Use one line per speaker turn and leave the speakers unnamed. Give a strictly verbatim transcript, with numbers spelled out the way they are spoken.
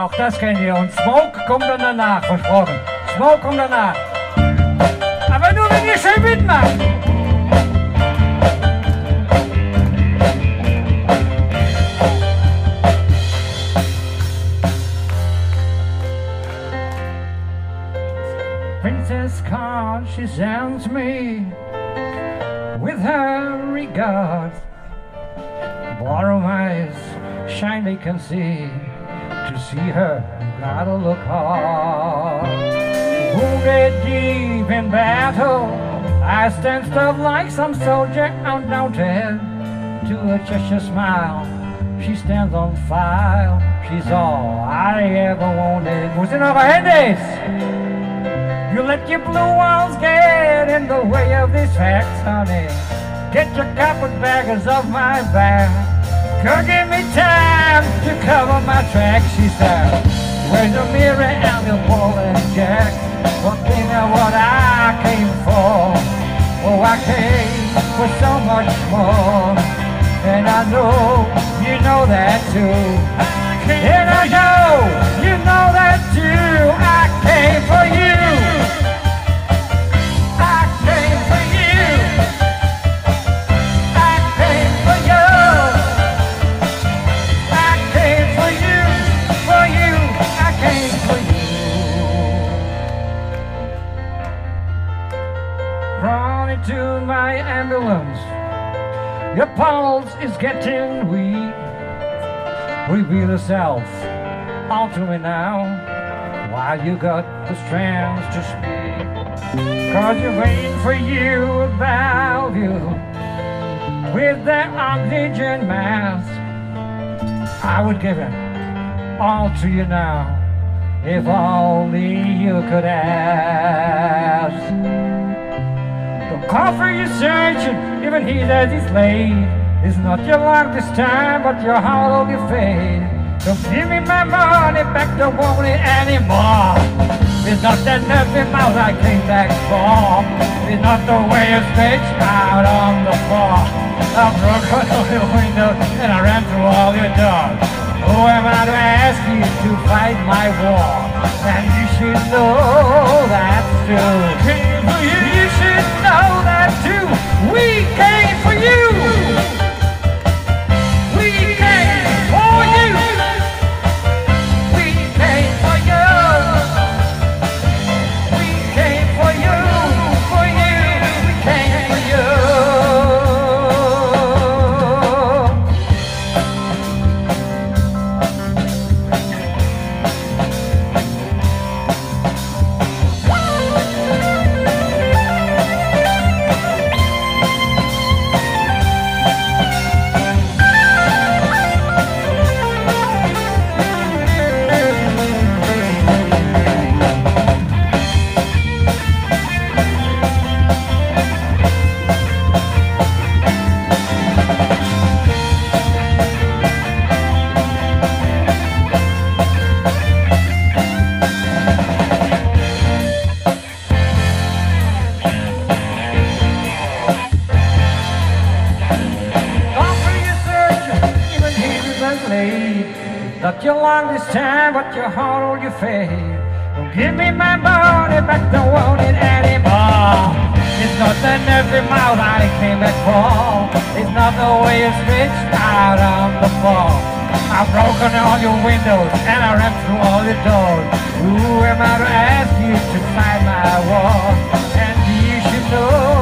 Auch das kennt ihr. Und Smoke kommt dann danach, versprochen. Smoke kommt danach. Aber nur, wenn ihr schön mitmacht. Princess Card, she sends me with her regards. Bottom eyes shine, they can see. To see her, you gotta look hard. Wounded deep in battle, I stand stuff like some soldier undaunted. To her Cheshire smile, she stands on fire. She's all I ever wanted. Who's in our handies? You let your blue walls get in the way of these facts, honey. Get your carpetbaggers off my back. Girl, give me time to cover my tracks, she said. Where's the mirror and the ball and jack? One thing of what I came for. Oh, I came for so much more. And I know you know that too. And I know you know that too. I came for you. I came for you. I came for you. I came for you. For you. I came for you. Run into my ambulance. Your pulse is getting weak. Reveal yourself onto me now, while you got the strength to speak. Cause you're waiting for you about you with that oxygen mask. I would give it all to you now, if only you could ask. Don't call for your surgeon, even he says he's late. It's not your luck this time, but your heart will get fade. Don't give me my money back, don't want it anymore. It's not that nervy mouth I came back for. It's not the way you stretched out on the floor. I broke out all your windows and I ran through all your doors. Who am I to ask you to fight my war? And you should know that too. Came for you. You should know that too. We came for you. Not your long this time, but your heart all you fade. Don't give me my money back, don't want it anymore. It's not the nervy mouth I came back for. It's not the way you stretched out on the floor. I've broken all your windows and I ran through all your doors. Who am I to ask you to fight my war? And you should know